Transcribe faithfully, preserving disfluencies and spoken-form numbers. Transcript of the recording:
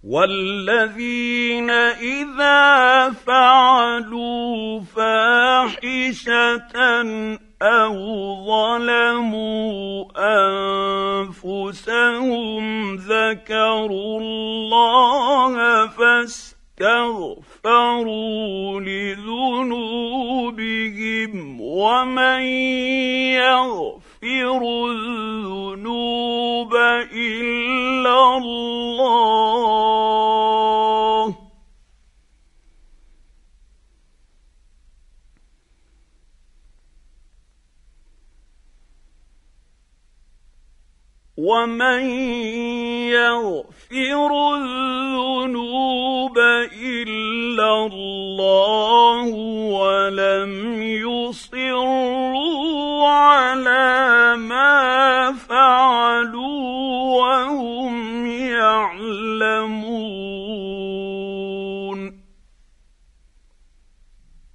وَالَّذِينَ إِذَا فَعَلُوا فَاحِشَةً أَوْ ظَلَمُوا أَنفُسَهُمْ ذَكَرُوا اللَّهَ فَاسْتَغْفَرُوا لِذُنُوبِهِمْ وَمَن يَغْفِرُ الذُّنُوبَ إِلَّا اللَّهُ وَمَن يَغْفِرُ الذُّنُوبَ إِلَّا اللَّهُ وَلَمْ يُصِرُّوا عَلَىٰ مَا فَعَلُوا وَهُمْ يَعْلَمُونَ